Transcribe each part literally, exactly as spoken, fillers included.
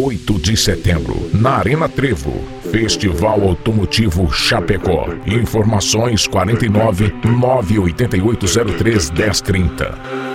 oito de setembro, na Arena Trevo, Festival Automotivo Chapecó. Informações quarenta e nove, nove oito oito zero três, dez trinta.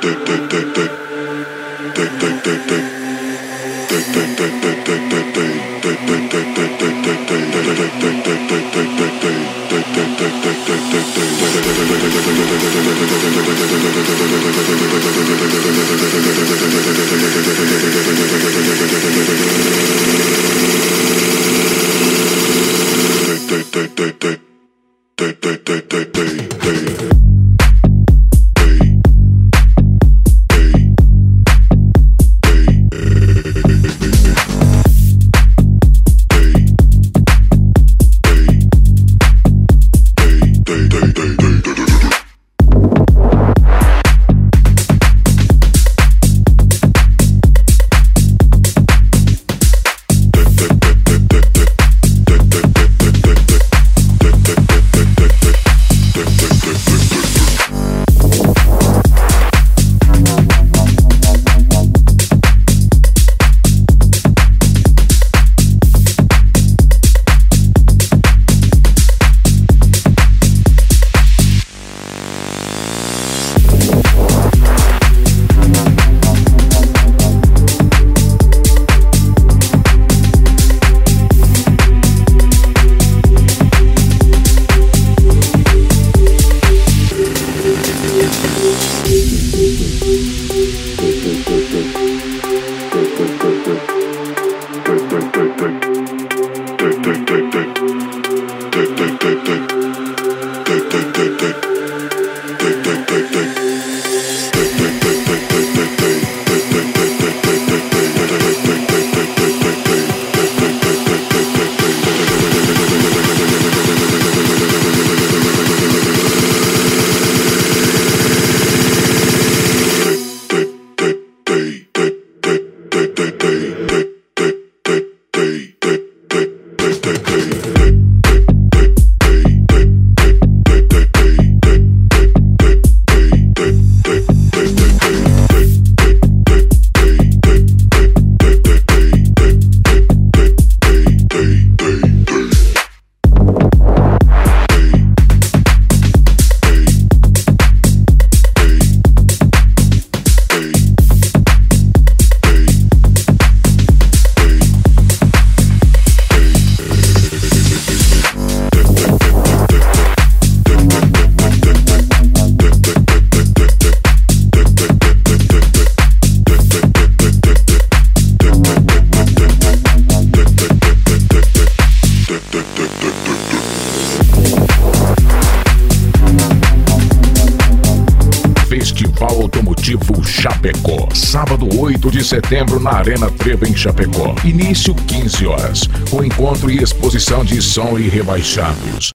Festival Automotivo Chapecó, sábado oito de setembro na Arena Trevo em Chapecó. Início quinze horas, com encontro e exposição de som e rebaixados.